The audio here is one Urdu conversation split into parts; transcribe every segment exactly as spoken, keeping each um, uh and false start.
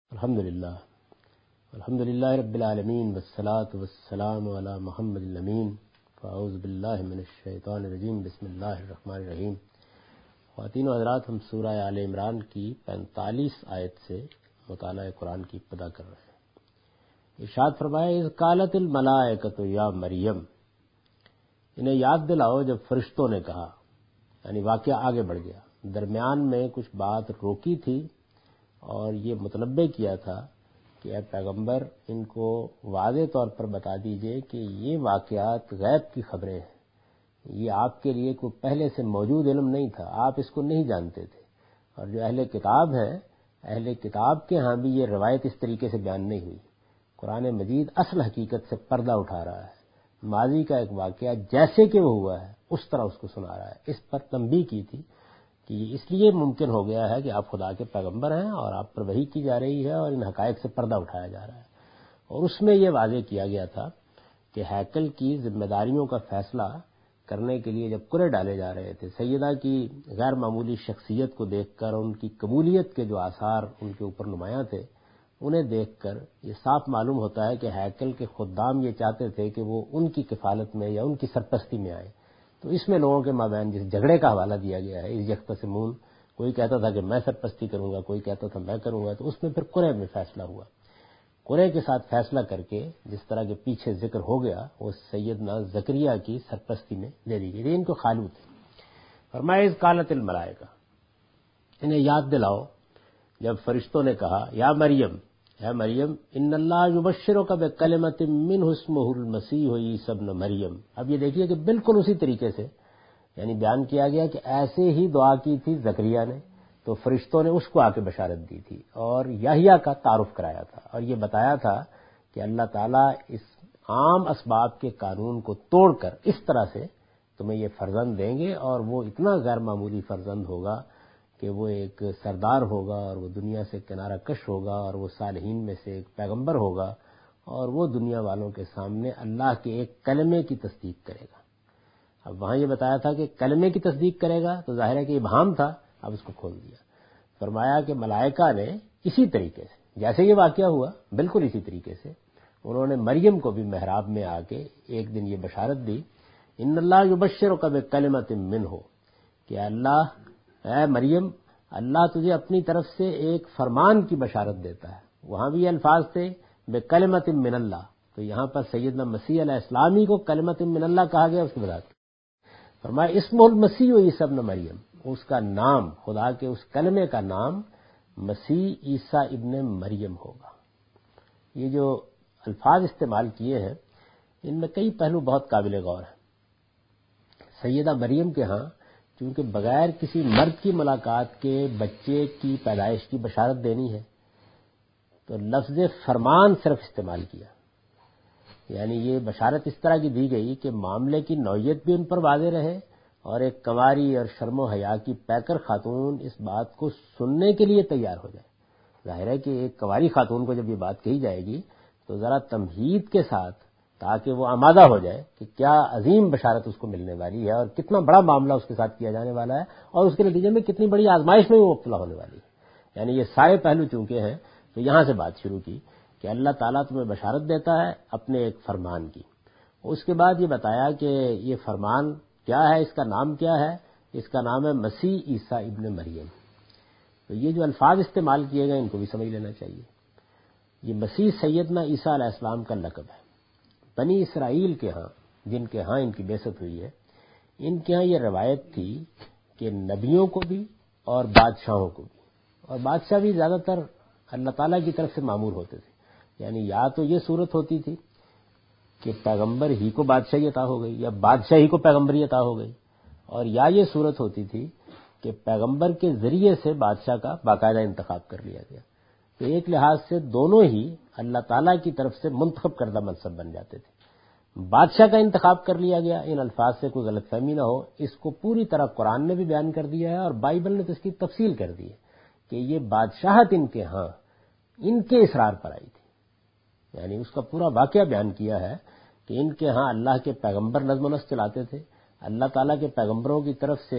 الحمدللہ الحمدللہ رب العالمین والصلاة والسلام علی محمد الامین فاعوذ باللہ من الشیطان الرجیم بسم اللہ الرحمن الرحیم۔ خواتین و حضرات، ہم سورہ آل عمران کی پینتالیس آیت سے مطالعہ قرآن کی ابتدا کر رہے ہیں۔ ارشاد فرمایا اذ قالت الملائکۃ یا مریم، انہیں یاد دلاؤ جب فرشتوں نے کہا، یعنی واقعہ آگے بڑھ گیا، درمیان میں کچھ بات روکی تھی اور یہ مطلبے کیا تھا کہ اے پیغمبر ان کو واضح طور پر بتا دیجئے کہ یہ واقعات غیب کی خبریں ہیں، یہ آپ کے لیے کوئی پہلے سے موجود علم نہیں تھا، آپ اس کو نہیں جانتے تھے۔ اور جو اہل کتاب ہیں، اہل کتاب کے ہاں بھی یہ روایت اس طریقے سے بیان نہیں ہوئی۔ قرآن مجید اصل حقیقت سے پردہ اٹھا رہا ہے، ماضی کا ایک واقعہ جیسے کہ وہ ہوا ہے اس طرح اس کو سنا رہا ہے۔ اس پر تنبیہ کی تھی کہ یہ اس لیے ممکن ہو گیا ہے کہ آپ خدا کے پیغمبر ہیں اور آپ پر وحی کی جا رہی ہے اور ان حقائق سے پردہ اٹھایا جا رہا ہے۔ اور اس میں یہ واضح کیا گیا تھا کہ ہیکل کی ذمہ داریوں کا فیصلہ کرنے کے لیے جب کرے ڈالے جا رہے تھے، سیدہ کی غیر معمولی شخصیت کو دیکھ کر ان کی قبولیت کے جو آثار ان کے اوپر نمایاں تھے، انہیں دیکھ کر یہ صاف معلوم ہوتا ہے کہ ہیکل کے خدام یہ چاہتے تھے کہ وہ ان کی کفالت میں یا ان کی سرپرستی میں آئے۔ تو اس میں لوگوں کے مابین جس جھگڑے کا حوالہ دیا گیا ہے، اس یختصمون، کوئی کہتا تھا کہ میں سرپرستی کروں گا، کوئی کہتا تھا میں کروں گا، تو اس میں پھر قرے میں فیصلہ ہوا۔ قرے کے ساتھ فیصلہ کر کے جس طرح کے پیچھے ذکر ہو گیا، وہ سیدنا زکریا کی سرپرستی میں دے دی گئی، ان کو خالو تھے۔ فرمایا اذ قالت الملائکہ، انہیں یاد دلاؤ جب فرشتوں نے کہا یا مریم، اے مریم، ان اللہ یبشرک بکلمۃ منہ اسمہ المسیح عیسی ابن مریم۔ اب یہ دیکھیے کہ بالکل اسی طریقے سے یعنی بیان کیا گیا کہ ایسے ہی دعا کی تھی زکریا نے، تو فرشتوں نے اس کو آ کے بشارت دی تھی اور یحییٰ کا تعارف کرایا تھا اور یہ بتایا تھا کہ اللہ تعالیٰ اس عام اسباب کے قانون کو توڑ کر اس طرح سے تمہیں یہ فرزند دیں گے، اور وہ اتنا غیر معمولی فرزند ہوگا کہ وہ ایک سردار ہوگا اور وہ دنیا سے کنارہ کش ہوگا اور وہ صالحین میں سے ایک پیغمبر ہوگا، اور وہ دنیا والوں کے سامنے اللہ کے ایک کلمے کی تصدیق کرے گا۔ اب وہاں یہ بتایا تھا کہ کلمے کی تصدیق کرے گا، تو ظاہر ہے کہ ابہام تھا، اب اس کو کھول دیا۔ فرمایا کہ ملائکہ نے اسی طریقے سے جیسے یہ واقعہ ہوا، بالکل اسی طریقے سے انہوں نے مریم کو بھی محراب میں آ کے ایک دن یہ بشارت دی، ان اللہ یبشرک بکلمۃ منہ، کہ اللہ، اے مریم، اللہ تجھے اپنی طرف سے ایک فرمان کی بشارت دیتا ہے۔ وہاں بھی یہ الفاظ تھے بکلمۃ من اللہ، تو یہاں پر سیدنا مسیح علیہ السلام ہی کو کلمۃ من اللہ کہا گیا۔ اس کے بعد فرمایا اسمہ المسیح عیسی ابن مریم، اس کا نام، خدا کے اس کلمے کا نام مسیح عیسیٰ ابن مریم ہوگا۔ یہ جو الفاظ استعمال کیے ہیں ان میں کئی پہلو بہت قابل غور ہیں۔ سیدہ مریم کے ہاں چونکہ بغیر کسی مرد کی ملاقات کے بچے کی پیدائش کی بشارت دینی ہے، تو لفظ فرمان صرف استعمال کیا، یعنی یہ بشارت اس طرح کی دی گئی کہ معاملے کی نوعیت بھی ان پر واضح رہے، اور ایک کنواری اور شرم و حیا کی پیکر خاتون اس بات کو سننے کے لیے تیار ہو جائے۔ ظاہر ہے کہ ایک کنواری خاتون کو جب یہ بات کہی جائے گی تو ذرا تمہید کے ساتھ، تاکہ وہ آمادہ ہو جائے کہ کیا عظیم بشارت اس کو ملنے والی ہے اور کتنا بڑا معاملہ اس کے ساتھ کیا جانے والا ہے، اور اس کے نتیجے میں کتنی بڑی آزمائش میں وہ مبتلا ہونے والی ہے۔ یعنی یہ سارے پہلو چونکہ ہیں، تو یہاں سے بات شروع کی کہ اللہ تعالیٰ تمہیں بشارت دیتا ہے اپنے ایک فرمان کی۔ اس کے بعد یہ بتایا کہ یہ فرمان کیا ہے، اس کا نام کیا ہے، اس کا نام ہے مسیح عیسیٰ ابن مریم۔ تو یہ جو الفاظ استعمال کیے گئے ان کو بھی سمجھ لینا چاہیے۔ یہ مسیح سیدنا عیسیٰ علیہ السلام کا لقب ہے۔ بنی اسرائیل کے ہاں، جن کے ہاں ان کی بعثت ہوئی ہے، ان کے ہاں یہ روایت تھی کہ نبیوں کو بھی اور بادشاہوں کو بھی، اور بادشاہ بھی زیادہ تر اللہ تعالیٰ کی طرف سے مامور ہوتے تھے، یعنی یا تو یہ صورت ہوتی تھی کہ پیغمبر ہی کو بادشاہی عطا ہو گئی یا بادشاہی کو پیغمبری عطا ہو گئی، اور یا یہ صورت ہوتی تھی کہ پیغمبر کے ذریعے سے بادشاہ کا باقاعدہ انتخاب کر لیا گیا۔ تو ایک لحاظ سے دونوں ہی اللہ تعالیٰ کی طرف سے منتخب کردہ منصب بن جاتے تھے۔ بادشاہ کا انتخاب کر لیا گیا، ان الفاظ سے کوئی غلط فہمی نہ ہو، اس کو پوری طرح قرآن نے بھی بیان کر دیا ہے اور بائبل نے تو اس کی تفصیل کر دی ہے کہ یہ بادشاہت ان کے ہاں ان کے اصرار پر آئی تھی، یعنی اس کا پورا واقعہ بیان کیا ہے کہ ان کے ہاں اللہ کے پیغمبر نظم و نسق چلاتے تھے، اللہ تعالیٰ کے پیغمبروں کی طرف سے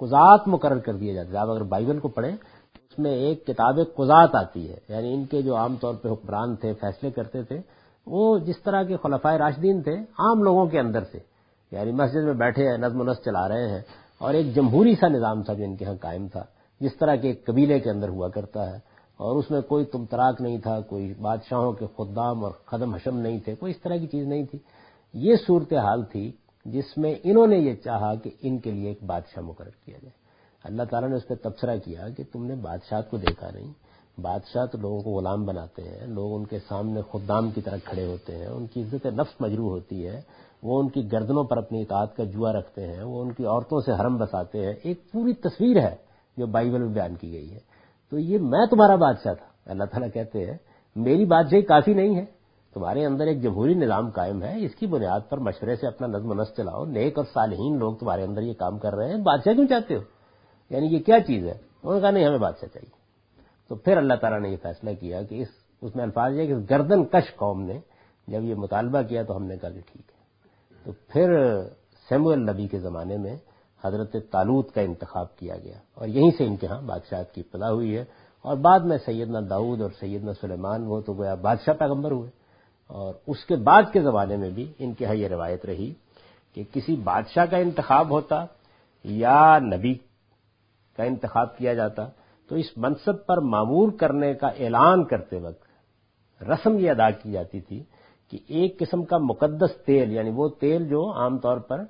قضات مقرر کر دیے جاتے تھے. آپ اگر بائبل کو پڑھیں اس میں ایک کتاب قضات آتی ہے، یعنی ان کے جو عام طور پہ حکمران تھے، فیصلے کرتے تھے، وہ جس طرح کے خلفائے راشدین تھے عام لوگوں کے اندر سے، یعنی مسجد میں بیٹھے ہیں، نظم و نسق چلا رہے ہیں، اور ایک جمہوری سا نظام تھا جو ان کے ہاں قائم تھا، جس طرح کے ایک قبیلے کے اندر ہوا کرتا ہے، اور اس میں کوئی تم تراک نہیں تھا، کوئی بادشاہوں کے خدام اور خدم حشم نہیں تھے، کوئی اس طرح کی چیز نہیں تھی. یہ صورتحال تھی جس میں انہوں نے یہ چاہا کہ ان کے لیے ایک بادشاہ مقرر کیا جائے. اللہ تعالیٰ نے اس پہ تبصرہ کیا کہ تم نے بادشاہت کو دیکھا نہیں. بادشاہ تو لوگوں کو غلام بناتے ہیں، لوگ ان کے سامنے خدام کی طرح کھڑے ہوتے ہیں، ان کی عزت نفس مجروح ہوتی ہے، وہ ان کی گردنوں پر اپنی اطاعت کا جوا رکھتے ہیں، وہ ان کی عورتوں سے حرم بساتے ہیں. ایک پوری تصویر ہے جو بائبل میں بیان کی گئی ہے. تو یہ میں تمہارا بادشاہ تھا. اللہ تعالیٰ کہتے ہیں میری بادشاہی کافی نہیں ہے، تمہارے اندر ایک جمہوری نظام قائم ہے، اس کی بنیاد پر مشورے سے اپنا نظم و نسق چلاؤ، نیک اور صالحین لوگ تمہارے اندر یہ کام کر رہے ہیں، بادشاہ کیوں چاہتے ہو؟ یعنی یہ کیا چیز ہے؟ انہوں نے کہا نہیں، ہمیں بادشاہ چاہیے. تو پھر اللہ تعالیٰ نے یہ فیصلہ کیا کہ اس اس میں الفاظ یہ کہ اس گردن کش قوم نے جب یہ مطالبہ کیا تو ہم نے کہا کہ ٹھیک ہے. تو پھر سیموئیل نبی کے زمانے میں حضرت طالوت کا انتخاب کیا گیا، اور یہیں سے ان کے ہاں بادشاہت کی ابتدا ہوئی ہے. اور بعد میں سیدنا داؤد اور سیدنا سلیمان وہ تو گویا بادشاہ پیغمبر ہوئے. اور اس کے بعد کے زمانے میں بھی ان کے ہاں یہ روایت رہی کہ کسی بادشاہ کا انتخاب ہوتا یا نبی کا انتخاب کیا جاتا تو اس منصب پر معمور کرنے کا اعلان کرتے وقت رسم یہ ادا کی جاتی تھی کہ ایک قسم کا مقدس تیل، یعنی وہ تیل جو عام طور پر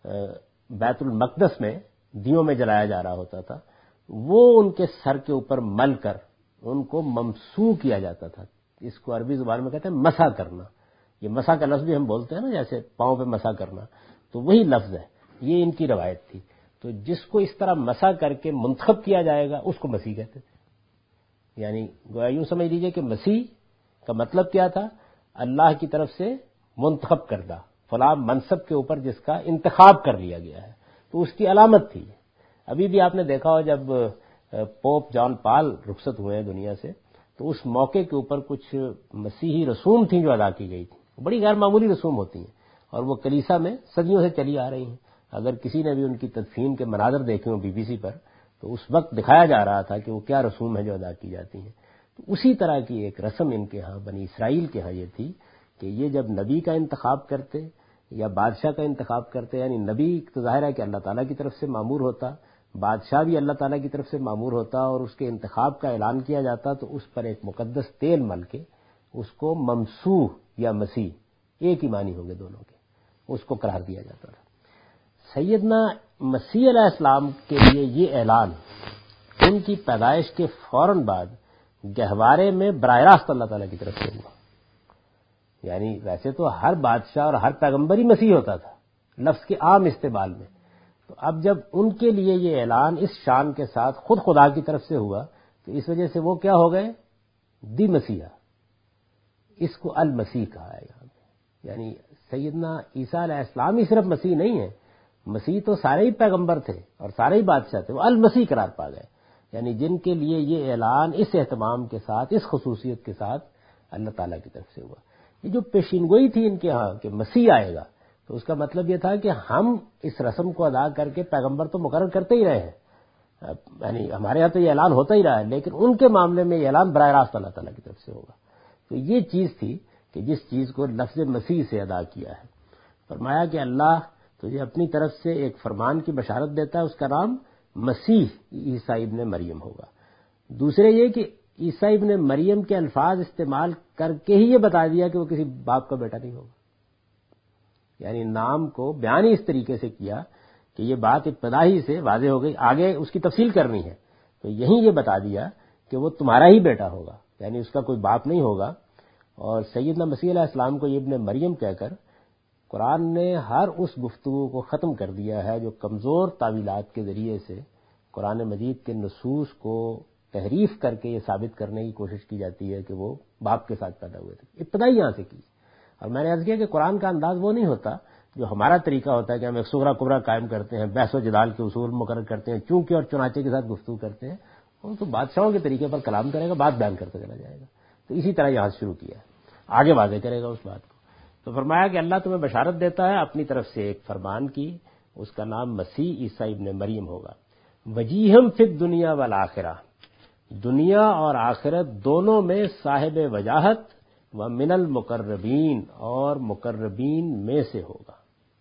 بیت المقدس میں دیوں میں جلایا جا رہا ہوتا تھا، وہ ان کے سر کے اوپر مل کر ان کو ممسوح کیا جاتا تھا. اس کو عربی زبان میں کہتے ہیں مسح کرنا. یہ مسح کا لفظ بھی ہم بولتے ہیں نا، جیسے پاؤں پہ مسح کرنا، تو وہی لفظ ہے. یہ ان کی روایت تھی. تو جس کو اس طرح مسح کر کے منتخب کیا جائے گا اس کو مسیح کہتے تھے. یعنی گویا یوں سمجھ لیجئے کہ مسیح کا مطلب کیا تھا؟ اللہ کی طرف سے منتخب کردہ، فلاں منصب کے اوپر جس کا انتخاب کر لیا گیا ہے. تو اس کی علامت تھی. ابھی بھی آپ نے دیکھا ہو جب پوپ جان پال رخصت ہوئے ہیں دنیا سے تو اس موقع کے اوپر کچھ مسیحی رسوم تھیں جو ادا کی گئی تھیں. بڑی غیر معمولی رسوم ہوتی ہیں اور وہ کلیسا میں صدیوں سے چلی آ رہی ہیں. اگر کسی نے بھی ان کی تدفین کے مناظر دیکھے ہوں بی بی سی پر تو اس وقت دکھایا جا رہا تھا کہ وہ کیا رسوم ہے جو ادا کی جاتی ہیں. تو اسی طرح کی ایک رسم ان کے ہاں بنی اسرائیل کے ہاں یہ تھی کہ یہ جب نبی کا انتخاب کرتے یا بادشاہ کا انتخاب کرتے، یعنی نبی تو ظاہر ہے کہ اللہ تعالیٰ کی طرف سے مامور ہوتا، بادشاہ بھی اللہ تعالیٰ کی طرف سے مامور ہوتا، اور اس کے انتخاب کا اعلان کیا جاتا تو اس پر ایک مقدس تیل مل کے اس کو ممسوح یا مسیح، ایک ہی معنی ہوں گے دونوں کے، اس کو قرار دیا جاتا تھا. سیدنا مسیح علیہ السلام کے لیے یہ اعلان ان کی پیدائش کے فوراً بعد گہوارے میں براہ راست اللہ تعالیٰ کی طرف سے ہوا. یعنی ویسے تو ہر بادشاہ اور ہر پیغمبر ہی مسیح ہوتا تھا لفظ کے عام استعمال میں، تو اب جب ان کے لیے یہ اعلان اس شان کے ساتھ خود خدا کی طرف سے ہوا تو اس وجہ سے وہ کیا ہو گئے؟ دی مسیحا. اس کو المسیح کہا ہے یہاں پہ. یعنی سیدنا عیسیٰ علیہ السلام ہی صرف مسیح نہیں ہے، مسیح تو سارے ہی پیغمبر تھے اور سارے ہی بادشاہ تھے، وہ المسیح قرار پا گئے. یعنی جن کے لیے یہ اعلان اس اہتمام کے ساتھ، اس خصوصیت کے ساتھ اللہ تعالیٰ کی طرف سے ہوا. یہ جو پیشین گوئی تھی ان کے ہاں کہ مسیح آئے گا، تو اس کا مطلب یہ تھا کہ ہم اس رسم کو ادا کر کے پیغمبر تو مقرر کرتے ہی رہے ہیں، یعنی ہمارے ہاں تو یہ اعلان ہوتا ہی رہا ہے، لیکن ان کے معاملے میں یہ اعلان براہ راست اللہ تعالیٰ کی طرف سے ہوگا. تو یہ چیز تھی کہ جس چیز کو لفظ مسیح سے ادا کیا ہے. فرمایا کہ اللہ تجھے اپنی طرف سے ایک فرمان کی بشارت دیتا ہے، اس کا نام مسیح عیسیٰ ابن مریم ہوگا. دوسرے یہ کہ عیسیٰ ابن مریم کے الفاظ استعمال کر کے ہی یہ بتا دیا کہ وہ کسی باپ کا بیٹا نہیں ہوگا. یعنی نام کو بیان ہی اس طریقے سے کیا کہ یہ بات ابتدا ہی سے واضح ہو گئی، آگے اس کی تفصیل کرنی ہے تو یہیں یہ بتا دیا کہ وہ تمہارا ہی بیٹا ہوگا، یعنی اس کا کوئی باپ نہیں ہوگا. اور سیدنا مسیح علیہ السلام کو یہ ابن مریم کہہ کر قرآن نے ہر اس گفتگو کو ختم کر دیا ہے جو کمزور تعویلات کے ذریعے سے قرآن مجید کے نصوص کو تحریف کر کے یہ ثابت کرنے کی کوشش کی جاتی ہے کہ وہ باپ کے ساتھ پیدا ہوئے تھے. ابتدائی یہاں سے کی. اور میں نے عرض کیا کہ قرآن کا انداز وہ نہیں ہوتا جو ہمارا طریقہ ہوتا ہے کہ ہم ایک صغرا کبرا قائم کرتے ہیں، بحث و جدال کے اصول مقرر کرتے ہیں، چونکہ اور چنانچہ کے ساتھ گفتگو کرتے ہیں. وہ تو بادشاہوں کے طریقے پر کلام کرے گا، بات بیان کرتا چلا جائے گا. تو اسی طرح یہاں سے شروع کیا، آگے واضح کرے گا اس بات کو. تو فرمایا کہ اللہ تمہیں بشارت دیتا ہے اپنی طرف سے ایک فرمان کی، اس کا نام مسیح عیسیٰ ابن مریم ہوگا. وجیہم فی الدنیا والآخرہ، دنیا اور آخرت دونوں میں صاحب وجاہت، و من المقربین، اور مقربین میں سے ہوگا۔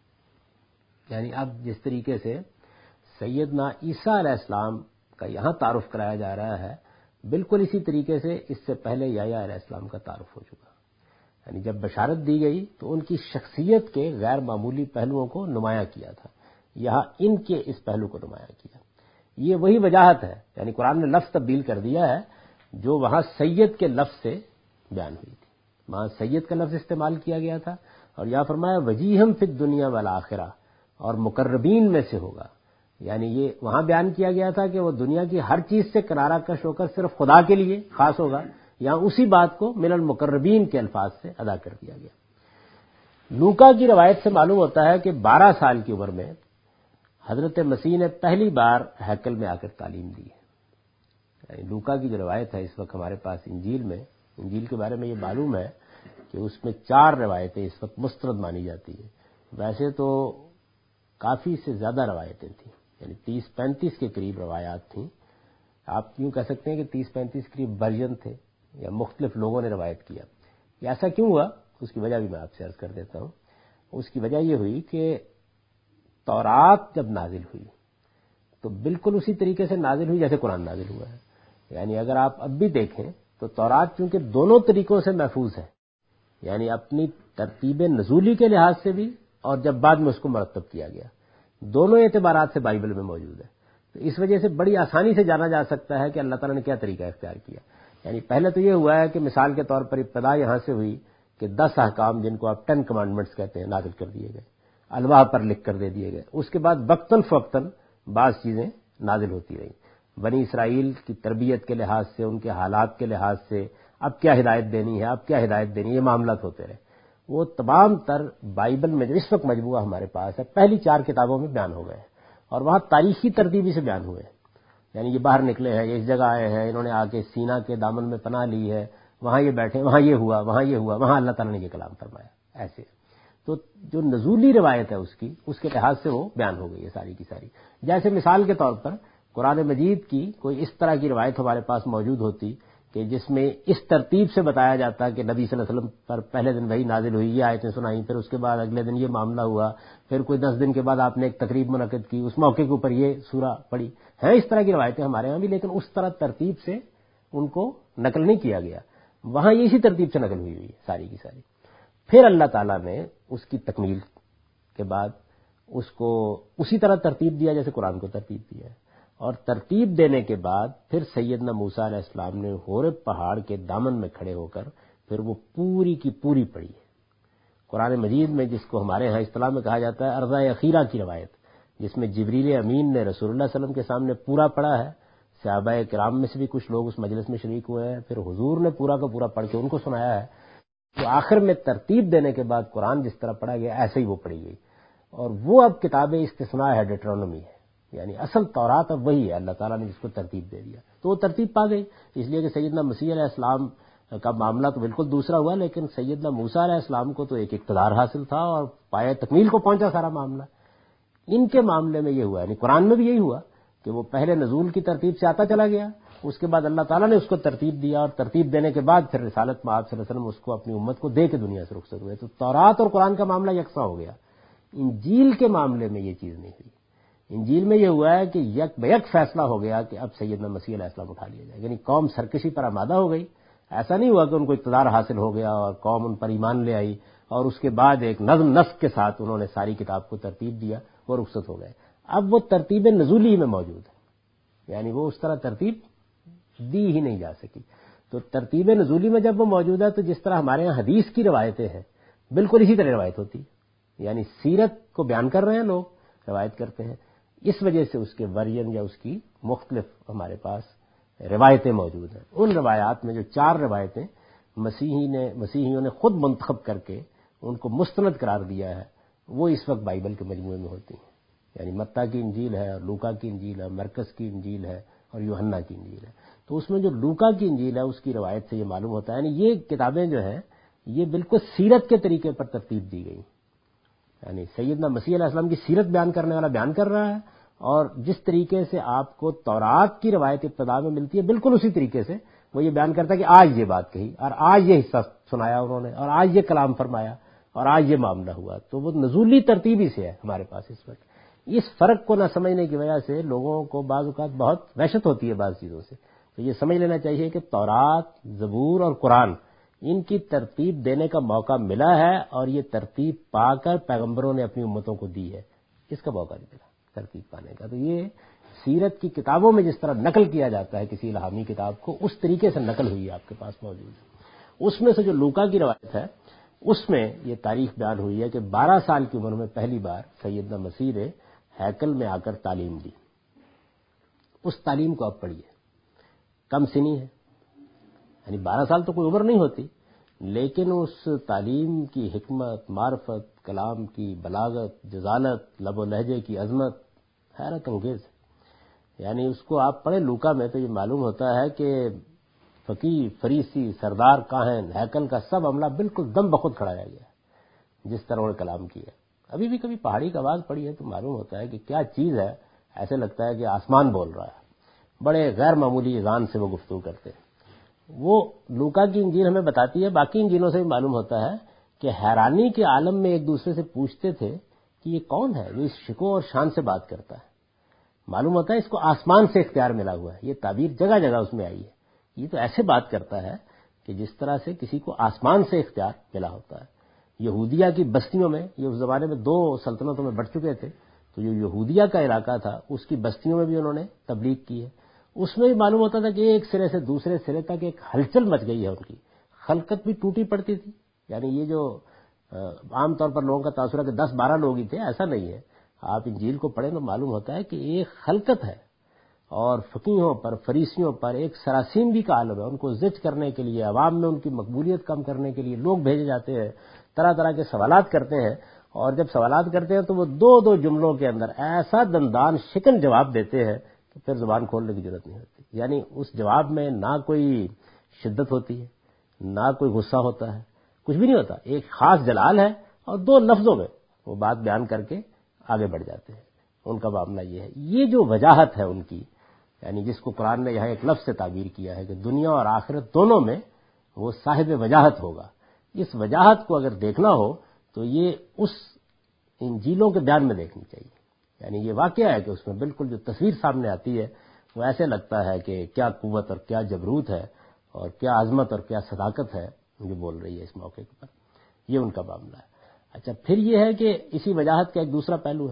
یعنی اب جس طریقے سے سیدنا عیسیٰ علیہ السلام کا یہاں تعارف کرایا جا رہا ہے، بالکل اسی طریقے سے اس سے پہلے یحییٰ علیہ السلام کا تعارف ہو چکا۔ یعنی جب بشارت دی گئی تو ان کی شخصیت کے غیر معمولی پہلوؤں کو نمایاں کیا تھا، یہاں ان کے اس پہلو کو نمایاں کیا۔ یہ وہی وجاہت ہے، یعنی قرآن نے لفظ تبدیل کر دیا ہے جو وہاں سید کے لفظ سے بیان ہوئی تھی۔ وہاں سید کا لفظ استعمال کیا گیا تھا، اور یہاں فرمایا وجیہم فی الدنیا والآخرہ، اور مقربین میں سے ہوگا۔ یعنی یہ وہاں بیان کیا گیا تھا کہ وہ دنیا کی ہر چیز سے کنارہ کش ہو کر صرف خدا کے لیے خاص ہوگا، یہاں اسی بات کو من المقربین کے الفاظ سے ادا کر دیا گیا۔ لوکا کی روایت سے معلوم ہوتا ہے کہ بارہ سال کی عمر میں حضرت مسیح نے پہلی بار ہیکل میں آ کر تعلیم دی ہے۔ یعنی لوکا کی جو روایت ہے اس وقت ہمارے پاس انجیل میں، انجیل کے بارے میں یہ معلوم ہے کہ اس میں چار روایتیں اس وقت مسترد مانی جاتی ہیں۔ ویسے تو کافی سے زیادہ روایتیں تھیں، یعنی تیس پینتیس کے قریب روایات تھیں۔ آپ یوں کہہ سکتے ہیں کہ تیس پینتیس قریب ورژن تھے یا مختلف لوگوں نے روایت کیا۔ یہ ایسا کیوں ہوا اس کی وجہ بھی میں آپ سے عرض کر دیتا ہوں۔ اس کی وجہ یہ ہوئی کہ تورات جب نازل ہوئی تو بالکل اسی طریقے سے نازل ہوئی جیسے قرآن نازل ہوا ہے۔ یعنی اگر آپ اب بھی دیکھیں تو تورات چونکہ دونوں طریقوں سے محفوظ ہے، یعنی اپنی ترتیب نزولی کے لحاظ سے بھی اور جب بعد میں اس کو مرتب کیا گیا، دونوں اعتبارات سے بائبل میں موجود ہے۔ تو اس وجہ سے بڑی آسانی سے جانا جا سکتا ہے کہ اللہ تعالیٰ نے کیا طریقہ اختیار کیا۔ یعنی پہلے تو یہ ہوا ہے کہ مثال کے طور پر ابتدا یہاں سے ہوئی کہ دس احکام جن کو آپ ٹین کمانڈمنٹس کہتے ہیں نازل کر دیے گئے، الواح پر لکھ کر دے دیے گئے۔ اس کے بعد وقتاً فوقتاً بعض چیزیں نازل ہوتی رہیں۔ بنی اسرائیل کی تربیت کے لحاظ سے، ان کے حالات کے لحاظ سے اب کیا ہدایت دینی ہے، اب کیا ہدایت دینی ہے، یہ معاملات ہوتے رہے۔ وہ تمام تر بائبل میں جو اس وقت مجموعہ ہمارے پاس ہے پہلی چار کتابوں میں بیان ہو گئے ہیں، اور وہاں تاریخی ترتیبی سے بیان ہوئے ہیں۔ یعنی یہ باہر نکلے ہیں، یہ اس جگہ آئے ہیں، انہوں نے آ کے سینا کے دامن میں پناہ لی ہے، وہاں یہ بیٹھے، وہاں یہ ہوا، وہاں یہ ہوا، وہاں اللہ تعالیٰ نے یہ کلام فرمایا، ایسے۔ تو جو نزولی روایت ہے اس کی، اس کے لحاظ سے وہ بیان ہو گئی ہے ساری کی ساری۔ جیسے مثال کے طور پر قرآن مجید کی کوئی اس طرح کی روایت ہمارے پاس موجود ہوتی کہ جس میں اس ترتیب سے بتایا جاتا کہ نبی صلی اللہ علیہ وسلم پر پہلے دن وہی نازل ہوئی، یہ آیتیں سنائیں، پھر اس کے بعد اگلے دن یہ معاملہ ہوا، پھر کوئی دس دن کے بعد آپ نے ایک تقریب منعقد کی، اس موقع کے اوپر یہ سورہ پڑھی ہیں۔ اس طرح کی روایتیں ہمارے ہاں بھی، لیکن اس طرح ترتیب سے ان کو نقل نہیں کیا گیا۔ وہاں یہ اسی ترتیب سے نقل ہوئی ہوئی ہے ساری کی ساری۔ پھر اللہ تعالیٰ نے اس کی تکمیل کے بعد اس کو اسی طرح ترتیب دیا جیسے قرآن کو ترتیب دیا ہے، اور ترتیب دینے کے بعد پھر سیدنا موسیٰ علیہ السلام نے ہورے پہاڑ کے دامن میں کھڑے ہو کر پھر وہ پوری کی پوری پڑھی ہے۔ قرآن مجید میں جس کو ہمارے ہاں اصطلاح میں کہا جاتا ہے ارضا اخیرہ کی روایت، جس میں جبریل امین نے رسول اللہ صلی اللہ علیہ وسلم کے سامنے پورا پڑھا ہے، صحابہ کرام میں سے بھی کچھ لوگ اس مجلس میں شریک ہوئے ہیں، پھر حضور نے پورا کا پورا پڑھ کے ان کو سنایا ہے، تو آخر میں ترتیب دینے کے بعد قرآن جس طرح پڑھا گیا ایسے ہی وہ پڑھی گئی۔ اور وہ اب کتاب استثناء ہے، ڈیٹرونومی ہے، یعنی اصل تورات اب وہی ہے، اللہ تعالیٰ نے جس کو ترتیب دے دیا تو وہ ترتیب پا گئی۔ اس لیے کہ سیدنا مسیح علیہ السلام کا معاملہ تو بالکل دوسرا ہوا، لیکن سیدنا موسیٰ علیہ السلام کو تو ایک اقتدار حاصل تھا اور پایہ تکمیل کو پہنچا سارا معاملہ۔ ان کے معاملے میں یہ ہوا، یعنی قرآن میں بھی یہی ہوا کہ وہ پہلے نزول کی ترتیب سے آتا چلا گیا، اس کے بعد اللہ تعالیٰ نے اس کو ترتیب دیا، اور ترتیب دینے کے بعد پھر رسالت میں آپ صلی اللہ علیہ وسلم اس کو اپنی امت کو دے کے دنیا سے رخصت ہوئے۔ تو تورات اور قرآن کا معاملہ یکساں ہو گیا۔ انجیل کے معاملے میں یہ چیز نہیں ہوئی۔ انجیل میں یہ ہوا ہے کہ یک بیک فیصلہ ہو گیا کہ اب سیدنا مسیح علیہ السلام اٹھا لیا جائے، یعنی قوم سرکشی پر آمادہ ہو گئی۔ ایسا نہیں ہوا کہ ان کو اقتدار حاصل ہو گیا اور قوم ان پر ایمان لے آئی اور اس کے بعد ایک نظم نسق کے ساتھ انہوں نے ساری کتاب کو ترتیب دیا، وہ رخصت ہو گئے۔ اب وہ ترتیب نزولی میں موجود ہے، یعنی وہ اس طرح ترتیب دی ہی نہیں جا سکی۔ تو ترتیب نزولی میں جب وہ موجود ہے تو جس طرح ہمارے ہاں حدیث کی روایتیں ہیں بالکل اسی طرح روایت ہوتی ہے، یعنی سیرت کو بیان کر رہے ہیں لوگ، روایت کرتے ہیں، اس وجہ سے اس کے ورژن یا اس کی مختلف ہمارے پاس روایتیں موجود ہیں۔ ان روایات میں جو چار روایتیں مسیحی نے مسیحیوں نے خود منتخب کر کے ان کو مستند قرار دیا ہے، وہ اس وقت بائبل کے مجموعے میں ہوتی ہیں، یعنی متی کی انجیل ہے، اور لوکا کی انجیل ہے، مرکز کی انجیل ہے، اور یوحنا کی انجیل ہے۔ تو اس میں جو لوکا کی انجیل ہے اس کی روایت سے یہ معلوم ہوتا ہے، یعنی یہ کتابیں جو ہیں یہ بالکل سیرت کے طریقے پر ترتیب دی گئی، یعنی سیدنا مسیح علیہ السلام کی سیرت بیان کرنے والا بیان کر رہا ہے، اور جس طریقے سے آپ کو تورات کی روایت ابتدا میں ملتی ہے بالکل اسی طریقے سے وہ یہ بیان کرتا ہے کہ آج یہ بات کہی اور آج یہ حصہ سنایا انہوں نے اور آج یہ کلام فرمایا اور آج یہ معاملہ ہوا. تو وہ نزولی ترتیبی سے ہے ہمارے پاس اس وقت. اس فرق کو نہ سمجھنے کی وجہ سے لوگوں کو بعض اوقات بہت وحشت ہوتی ہے بعض چیزوں سے. تو یہ سمجھ لینا چاہیے کہ تورات، زبور اور قرآن ان کی ترتیب دینے کا موقع ملا ہے اور یہ ترتیب پا کر پیغمبروں نے اپنی امتوں کو دی ہے. اس کا موقع نہیں ملا ترتیب پانے کا. تو یہ سیرت کی کتابوں میں جس طرح نقل کیا جاتا ہے کسی الہامی کتاب کو، اس طریقے سے نقل ہوئی ہے آپ کے پاس موجود ہے. اس میں سے جو لوکا کی روایت ہے اس میں یہ تاریخ بیان ہوئی ہے کہ بارہ سال کی عمر میں پہلی بار سیدنا مسیح نے ہیکل میں آ کر تعلیم دی. اس تعلیم کو آپ پڑھیے، کم سنی ہے، یعنی بارہ سال تو کوئی عمر نہیں ہوتی، لیکن اس تعلیم کی حکمت، معرفت، کلام کی بلاغت، جزالت، لب و لہجے کی عظمت حیرت انگیز ہے. یعنی اس کو آپ پڑھیں لوکا میں تو یہ معلوم ہوتا ہے کہ فقیہ، فریسی، سردار، کاہن، ہیکل کا سب عملہ بالکل دم بخود کھڑایا گیا ہے جس طرح انہوں نے کلام کیا. ابھی بھی کبھی پہاڑی کا آواز پڑی ہے تو معلوم ہوتا ہے کہ کیا چیز ہے، ایسے لگتا ہے کہ آسمان بول رہا ہے. بڑے غیر معمولی اذان سے وہ گفتگو کرتے ہیں. وہ لوکا کی انجیل ہمیں بتاتی ہے، باقی انجیلوں سے بھی معلوم ہوتا ہے کہ حیرانی کے عالم میں ایک دوسرے سے پوچھتے تھے کہ یہ کون ہے جو اس شکوہ اور شان سے بات کرتا ہے. معلوم ہوتا ہے اس کو آسمان سے اختیار ملا ہوا ہے. یہ تعبیر جگہ جگہ اس میں آئی ہے. یہ تو ایسے بات کرتا ہے کہ جس طرح سے کسی کو آسمان سے اختیار ملا ہوتا ہے. یہودیہ کی بستیوں میں، یہ اس زمانے میں دو سلطنتوں میں بٹ چکے تھے، تو جو یہودیہ کا علاقہ تھا اس کی بستیوں میں بھی انہوں نے تبلیغ کی ہے. اس میں بھی معلوم ہوتا تھا کہ ایک سرے سے دوسرے سرے تک ایک ہلچل مچ گئی ہے. ان کی خلقت بھی ٹوٹی پڑتی تھی. یعنی یہ جو عام طور پر لوگوں کا تاثر ہے کہ دس بارہ لوگ ہی تھے، ایسا نہیں ہے. آپ انجیل کو پڑھیں تو معلوم ہوتا ہے کہ ایک خلقت ہے اور فقیہوں پر، فریسیوں پر ایک سراسیمگی کا عالم ہے. ان کو زج کرنے کے لیے، عوام میں ان کی مقبولیت کم کرنے کے لیے لوگ بھیجے جاتے ہیں، طرح طرح کے سوالات کرتے ہیں. اور جب سوالات کرتے ہیں تو وہ دو دو جملوں کے اندر ایسا دندان شکن جواب دیتے ہیں کہ پھر زبان کھولنے کی ضرورت نہیں ہوتی. یعنی اس جواب میں نہ کوئی شدت ہوتی ہے، نہ کوئی غصہ ہوتا ہے، کچھ بھی نہیں ہوتا. ایک خاص جلال ہے اور دو لفظوں میں وہ بات بیان کر کے آگے بڑھ جاتے ہیں. ان کا معاملہ یہ ہے. یہ جو وجاہت ہے ان کی، یعنی جس کو قرآن نے یہاں ایک لفظ سے تعبیر کیا ہے کہ دنیا اور آخرت دونوں میں وہ صاحب وجاہت ہوگا. اس وجاہت کو اگر دیکھنا ہو تو یہ اس انجیلوں کے بیان میں دیکھنی چاہیے. یعنی یہ واقعہ ہے کہ اس میں بالکل جو تصویر سامنے آتی ہے وہ ایسے لگتا ہے کہ کیا قوت اور کیا جبروت ہے اور کیا عظمت اور کیا صداقت ہے جو بول رہی ہے اس موقع پر. یہ ان کا معاملہ ہے. اچھا، پھر یہ ہے کہ اسی وجاہت کا ایک دوسرا پہلو ہے.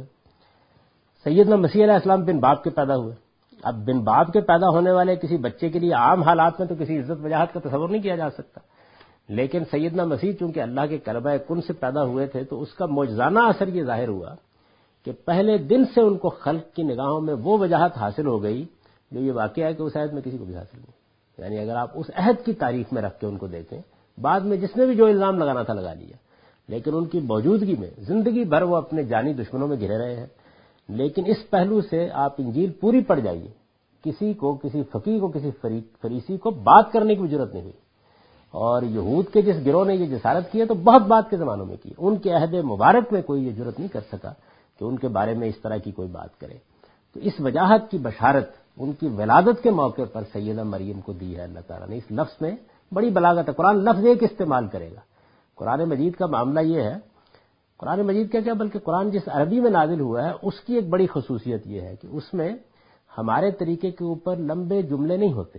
سیدنا مسیح علیہ السلام بن باپ کے پیدا ہوئے. اب بن باپ کے پیدا ہونے والے کسی بچے کے لیے عام حالات میں تو کسی عزت وجاہت کا تصور نہیں کیا جا سکتا، لیکن سیدنا مسیح چونکہ اللہ کے کلبہ کن سے پیدا ہوئے تھے تو اس کا معجزانہ اثر یہ ظاہر ہوا کہ پہلے دن سے ان کو خلق کی نگاہوں میں وہ وجاہت حاصل ہو گئی جو یہ واقعہ ہے کہ اس عہد میں کسی کو بھی حاصل نہیں. یعنی اگر آپ اس عہد کی تاریخ میں رکھ کے ان کو دیکھیں، بعد میں جس نے بھی جو الزام لگانا تھا لگا لیا، لیکن ان کی موجودگی میں زندگی بھر وہ اپنے جانی دشمنوں میں گھرے رہے ہیں. لیکن اس پہلو سے آپ انجیل پوری پڑھ جائیے، کسی کو، کسی فقیہ کو، کسی فریسی کو بات کرنے کی ضرورت نہیں ہوئی. اور یہود کے جس گروہ نے یہ جسارت کی ہے تو بہت بات کے زمانوں میں کی. ان کے عہد مبارک میں کوئی یہ جرأت نہیں کر سکا کہ ان کے بارے میں اس طرح کی کوئی بات کرے. تو اس وجاہت کی بشارت ان کی ولادت کے موقع پر سیدہ مریم کو دی ہے اللہ تعالیٰ نے. اس لفظ میں بڑی بلاغت ہے. قرآن لفظ ایک استعمال کرے گا. قرآن مجید کا معاملہ یہ ہے، قرآن مجید کا کیا بلکہ قرآن جس عربی میں نازل ہوا ہے اس کی ایک بڑی خصوصیت یہ ہے کہ اس میں ہمارے طریقے کے اوپر لمبے جملے نہیں ہوتے.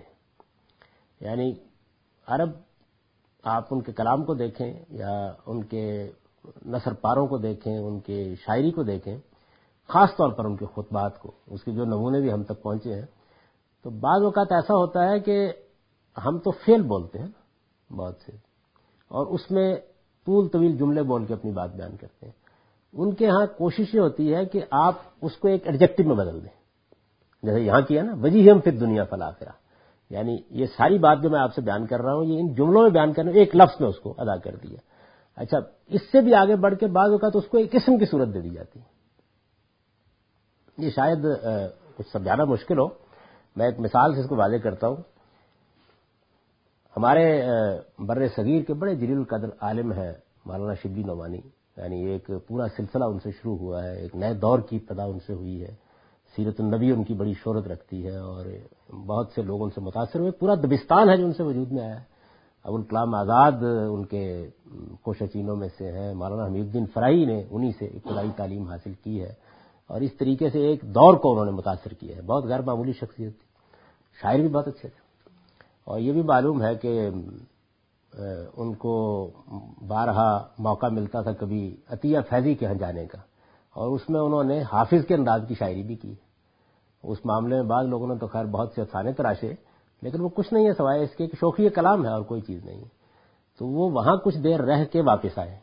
یعنی عرب، آپ ان کے کلام کو دیکھیں یا ان کے نثر پاروں کو دیکھیں، ان کے شاعری کو دیکھیں، خاص طور پر ان کے خطبات کو، اس کے جو نمونے بھی ہم تک پہنچے ہیں، تو بعض اوقات ایسا ہوتا ہے کہ ہم تو فعل بولتے ہیں بہت سے، اور اس میں طول طویل جملے بول کے اپنی بات بیان کرتے ہیں. ان کے ہاں کوشش یہ ہوتی ہے کہ آپ اس کو ایک ایڈجیکٹو میں بدل دیں، جیسے یہاں کیا نا وجیہم فی الدنیا فالآخرہ. یعنی یہ ساری بات جو میں آپ سے بیان کر رہا ہوں یہ ان جملوں میں بیان کرنے، ایک لفظ میں اس کو ادا کر دیا. اچھا، اس سے بھی آگے بڑھ کے بعض اوقات اس کو ایک قسم کی صورت دے دی جاتی ہے. یہ شاید کچھ سمجھانا مشکل ہو، میں ایک مثال سے اس کو واضح کرتا ہوں. ہمارے بر صغیر کے بڑے جلیل القدر عالم ہیں مولانا شبلی نعمانی. یعنی ایک پورا سلسلہ ان سے شروع ہوا ہے، ایک نئے دور کی ابتدا ان سے ہوئی ہے. سیرت النبی ان کی بڑی شہرت رکھتی ہے اور بہت سے لوگ ان سے متاثر ہوئے. پورا دبستان ہے جو ان سے وجود میں آیا ہے. ابوالکلام آزاد ان کے کوشچینوں میں سے ہیں. مولانا حمید الدین فرائی نے انہی سے ابتدائی تعلیم حاصل کی ہے اور اس طریقے سے ایک دور کو انہوں نے متاثر کیا ہے. بہت غیر معمولی شخصیت تھی. شاعر بھی بہت اچھے تھے اور یہ بھی معلوم ہے کہ ان کو بارہا موقع ملتا تھا کبھی عطیہ فیضی کے ہاں جانے کا اور اس میں انہوں نے حافظ کے انداز کی شاعری بھی کی. اس معاملے میں بعض لوگوں نے تو خیر بہت سے افسانے تراشے لیکن وہ کچھ نہیں ہے سوائے اس کے کہ شوخی کلام ہے اور کوئی چیز نہیں ہے. تو وہ وہاں کچھ دیر رہ کے واپس آئے.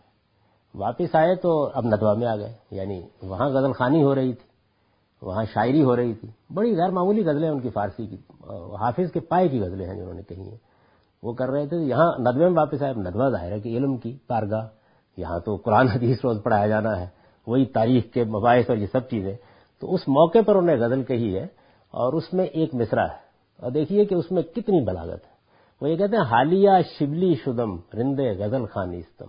واپس آئے تو اب ندوہ میں آ گئے. یعنی وہاں غزل خوانی ہو رہی تھی, وہاں شاعری ہو رہی تھی. بڑی غیر معمولی غزلیں ان کی فارسی کی, حافظ کے پائے کی غزلیں ہیں جو انہوں نے کہی ہیں, وہ کر رہے تھے. یہاں ندوے میں واپس آئے. اب ندوہ ظاہر ہے کہ علم کی بارگاہ, یہاں تو قرآن حدیث روز پڑھایا جانا ہے, وہی تاریخ کے مباحث اور یہ سب چیزیں. تو اس موقع پر انہوں نے غزل کہی ہے اور اس میں ایک مصرع ہے اور دیکھیے کہ اس میں کتنی بلاغت ہے. وہ یہ کہتے ہیں حالیہ شبلی شدم رندے غزل خان نیستم.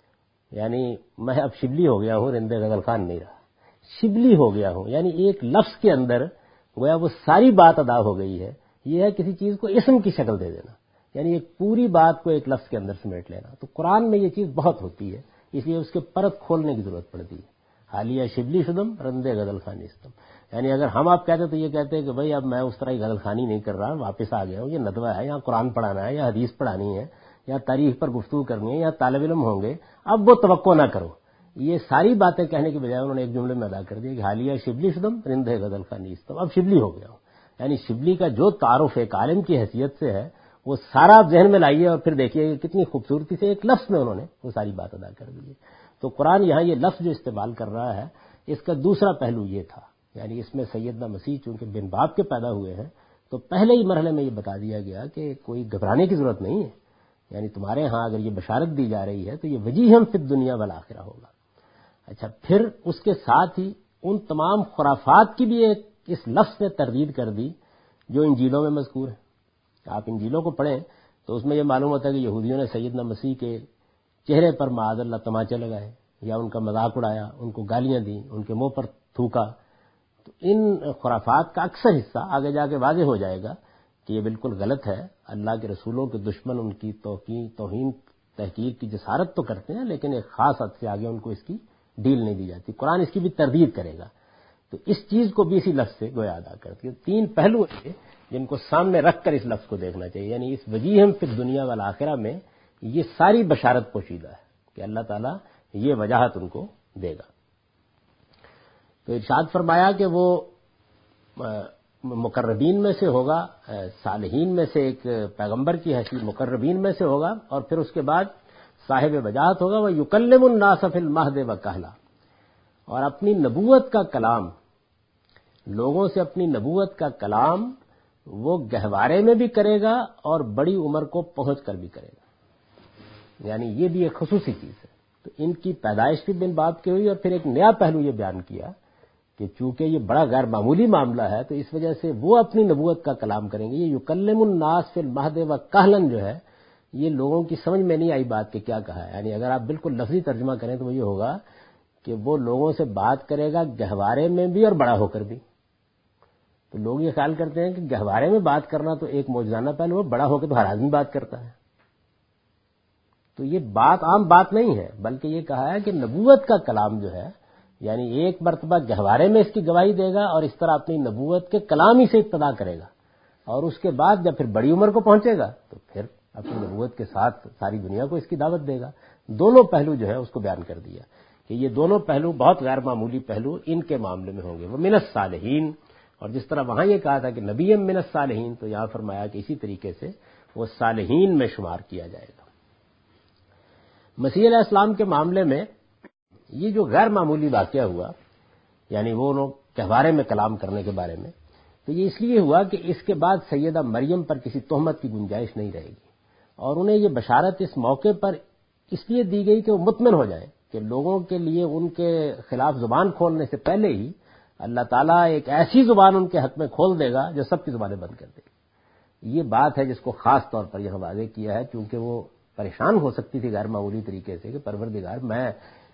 یعنی میں اب شبلی ہو گیا ہوں, رندے غزل خان نہیں رہا, شبلی ہو گیا ہوں. یعنی ایک لفظ کے اندر گویا وہ ساری بات ادا ہو گئی ہے. یہ ہے کسی چیز کو اسم کی شکل دے دینا, یعنی ایک پوری بات کو ایک لفظ کے اندر سمیٹ لینا. تو قرآن میں یہ چیز بہت ہوتی ہے, اس لیے اس کے پرت کھولنے کی ضرورت پڑتی ہے. حالیہ شبلی شدم رندے غزل خان نیستم. یعنی اگر ہم آپ کہتے تو یہ کہتے ہیں کہ بھئی اب میں اس طرح غزل خوانی نہیں کر رہا, واپس آ گیا ہوں, یہ ندوہ ہے, یہاں قرآن پڑھانا ہے یا حدیث پڑھانی ہے یا تاریخ پر گفتگو کرنی ہے یا طالب علم ہوں گے, اب وہ توقع نہ کرو. یہ ساری باتیں کہنے کے بجائے انہوں نے ایک جملے میں ادا کر دیا کہ حالیہ شبلی شدم رندے غزل خان نیستم. اب شبلی ہو گیا ہوں. یعنی شبلی کا جو تعارف ایک عالم کی حیثیت سے ہے وہ سارا آپ ذہن میں لائیے اور پھر دیکھیے کہ کتنی خوبصورتی سے ایک لفظ میں انہوں نے وہ ساری بات ادا کر دی ہے. تو قرآن یہاں یہ لفظ جو استعمال کر رہا ہے اس کا دوسرا پہلو یہ تھا. یعنی اس میں سیدنا مسیح چونکہ بن باپ کے پیدا ہوئے ہیں تو پہلے ہی مرحلے میں یہ بتا دیا گیا کہ کوئی گھبرانے کی ضرورت نہیں ہے. یعنی تمہارے ہاں اگر یہ بشارت دی جا رہی ہے تو یہ وجیہم فی الدنیا والآخرہ ہوگا. اچھا, پھر اس کے ساتھ ہی ان تمام خرافات کی بھی ایک اس لفظ نے تردید کر دی جو انجیلوں میں مذکور ہے. آپ انجیلوں کو پڑھیں تو اس میں یہ معلوم ہوتا ہے کہ یہودیوں نے سیدنا مسیح کے چہرے پر معاذ اللہ تماچے لگائے یا ان کا مذاق اڑایا, ان کو گالیاں دیں, ان کے منہ پر تھوکا. تو ان خرافات کا اکثر حصہ آگے جا کے واضح ہو جائے گا کہ یہ بالکل غلط ہے. اللہ کے رسولوں کے دشمن ان کی توقین توہین تحقیر کی جسارت تو کرتے ہیں لیکن ایک خاص حد سے آگے ان کو اس کی ڈیل نہیں دی جاتی. قرآن اس کی بھی تردید کرے گا. تو اس چیز کو بھی اسی لفظ سے گویا ادا کرتی ہے. تین پہلو ہیں جن کو سامنے رکھ کر اس لفظ کو دیکھنا چاہیے. یعنی اس وجیہم فی الدنیا والآخرہ میں یہ ساری بشارت پوشیدہ ہے کہ اللہ تعالیٰ یہ وجاہت ان کو دے گا. تو ارشاد فرمایا کہ وہ مقربین میں سے ہوگا, صالحین میں سے ایک پیغمبر کی حیثیت مقربین میں سے ہوگا اور پھر اس کے بعد صاحب وجاہت ہوگا. وہ یکلم الناس فی المہد وکہلا, اور اپنی نبوت کا کلام لوگوں سے اپنی نبوت کا کلام وہ گہوارے میں بھی کرے گا اور بڑی عمر کو پہنچ کر بھی کرے گا. یعنی یہ بھی ایک خصوصی چیز ہے. تو ان کی پیدائش بھی بن باپ کی ہوئی اور پھر ایک نیا پہلو یہ بیان کیا کہ چونکہ یہ بڑا غیر معمولی معاملہ ہے تو اس وجہ سے وہ اپنی نبوت کا کلام کریں گے. یہ یکلم الناس فی المہد وکہلا جو ہے یہ لوگوں کی سمجھ میں نہیں آئی بات کہ کیا کہا ہے. یعنی اگر آپ بالکل لفظی ترجمہ کریں تو وہ یہ ہوگا کہ وہ لوگوں سے بات کرے گا گہوارے میں بھی اور بڑا ہو کر بھی. تو لوگ یہ خیال کرتے ہیں کہ گہوارے میں بات کرنا تو ایک معجزانہ پہلو ہے, بڑا ہو کے تو ہر آدمی بات کرتا ہے. تو یہ بات عام بات نہیں ہے بلکہ یہ کہا ہے کہ نبوت کا کلام جو ہے یعنی ایک مرتبہ گہوارے میں اس کی گواہی دے گا اور اس طرح اپنی نبوت کے کلام ہی سے ابتدا کرے گا اور اس کے بعد جب پھر بڑی عمر کو پہنچے گا تو پھر اپنی نبوت کے ساتھ ساری دنیا کو اس کی دعوت دے گا. دونوں پہلو جو ہے اس کو بیان کر دیا کہ یہ دونوں پہلو بہت غیر معمولی پہلو ان کے معاملے میں ہوں گے. وہ من الصالحین, اور جس طرح وہاں یہ کہا تھا کہ نبی من الصالحین تو یہاں فرمایا کہ اسی طریقے سے وہ صالحین میں شمار کیا جائے گا. مسیح علیہ السلام کے معاملے میں یہ جو غیر معمولی واقعہ ہوا یعنی وہ لوگ گہوارے میں کلام کرنے کے بارے میں, تو یہ اس لیے ہوا کہ اس کے بعد سیدہ مریم پر کسی تہمت کی گنجائش نہیں رہے گی اور انہیں یہ بشارت اس موقع پر اس لیے دی گئی کہ وہ مطمئن ہو جائیں کہ لوگوں کے لیے ان کے خلاف زبان کھولنے سے پہلے ہی اللہ تعالیٰ ایک ایسی زبان ان کے حق میں کھول دے گا جو سب کی زبانیں بند کر دے گی. یہ بات ہے جس کو خاص طور پر یہاں واضح کیا ہے کیونکہ وہ پریشان ہو سکتی تھی غیر معمولی طریقے سے کہ پروردگار میں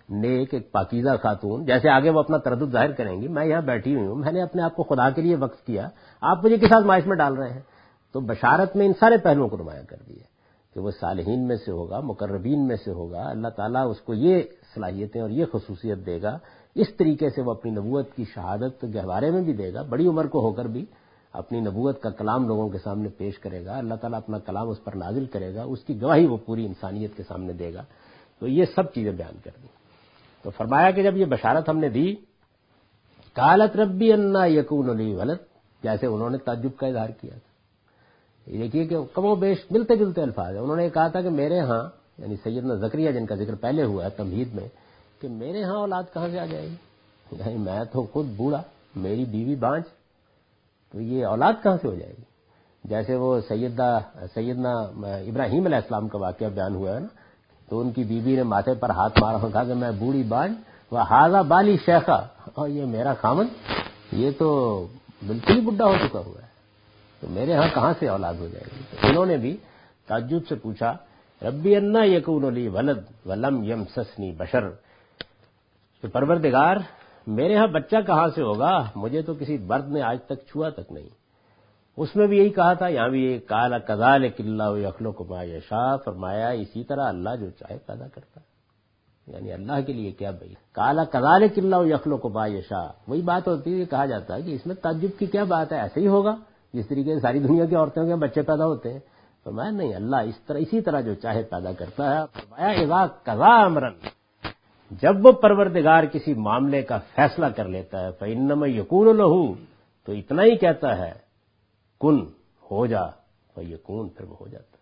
نیک، ایک پاکیزہ خاتون، جیسے آگے وہ اپنا تردد ظاہر کریں گی، میں یہاں بیٹھی ہوئی ہوں، میں نے اپنے آپ کو خدا کے لیے وقف کیا، آپ مجھے کس آزمائش میں ڈال رہے ہیں؟ تو بشارت میں ان سارے پہلوؤں کو نمایاں کر دیا کہ وہ صالحین میں سے ہوگا، مقربین میں سے ہوگا، اللہ تعالیٰ اس کو یہ صلاحیتیں اور یہ خصوصیت دے گا، اس طریقے سے وہ اپنی نبوت کی شہادت گہوارے میں بھی دے گا، بڑی عمر کو ہو کر بھی اپنی نبوت کا کلام لوگوں کے سامنے پیش کرے گا، اللہ تعالیٰ اپنا کلام اس پر نازل کرے گا، اس کی گواہی وہ پوری انسانیت کے سامنے دے گا۔ تو یہ سب چیزیں بیان کر دی۔ تو فرمایا کہ جب یہ بشارت ہم نے دی، قالت ربی انا یکون لی ولد، جیسے انہوں نے تعجب کا اظہار کیا تھا۔ یہ دیکھیے کہ کم و بیش ملتے جلتے الفاظ ہیں۔ انہوں نے کہا تھا کہ میرے ہاں، یعنی سیدنا زکریا جن کا ذکر پہلے ہوا ہے تمہید میں، کہ میرے ہاں اولاد کہاں سے آ جائے گی؟ یعنی میں تو خود بوڑھا، میری بیوی بانج، تو یہ اولاد کہاں سے ہو جائے گی؟ جیسے وہ سیدہ سیدنا ابراہیم علیہ السلام کا واقعہ بیان ہوا ہے نا، تو ان کی بیوی نے ماتھے پر ہاتھ مارا اور کہا کہ میں بوڑھی بانج و ہاذا بالی شیخہ، اور یہ میرا خامن یہ تو بالکل ہی بڈھا ہو چکا ہوا ہے، تو میرے ہاں کہاں سے اولاد ہو جائے گی؟ تو انہوں نے بھی تعجب سے پوچھا ربی انا یکون لی ولد ولم یمسسنی بشر، کہ پروردگار میرے ہاں بچہ کہاں سے ہوگا، مجھے تو کسی مرد نے آج تک چھوا تک نہیں۔ اس میں بھی یہی کہا تھا، یہاں بھی یہ قال کذالک اللہ یخلق ما یشاء، فرمایا اسی طرح اللہ جو چاہے پیدا کرتا ہے، یعنی اللہ کے لیے کیا بھائی، قال کذالک اللہ یخلق ما یشاء، وہی بات ہوتی ہے، کہا جاتا ہے کہ اس میں تعجب کی کیا بات ہے، ایسے ہی ہوگا جس طریقے سے ساری دنیا کی عورتوں کے بچے پیدا ہوتے ہیں۔ فرمایا نہیں، اللہ اس طرح اسی طرح جو چاہے پیدا کرتا ہے۔ فرمایا اذا قضا امرا، جب وہ پروردگار کسی معاملے کا فیصلہ کر لیتا ہے، فانما یکون لہ، تو اتنا ہی کہتا ہے کن، ہو جا، فیکون، پھر وہ ہو جاتا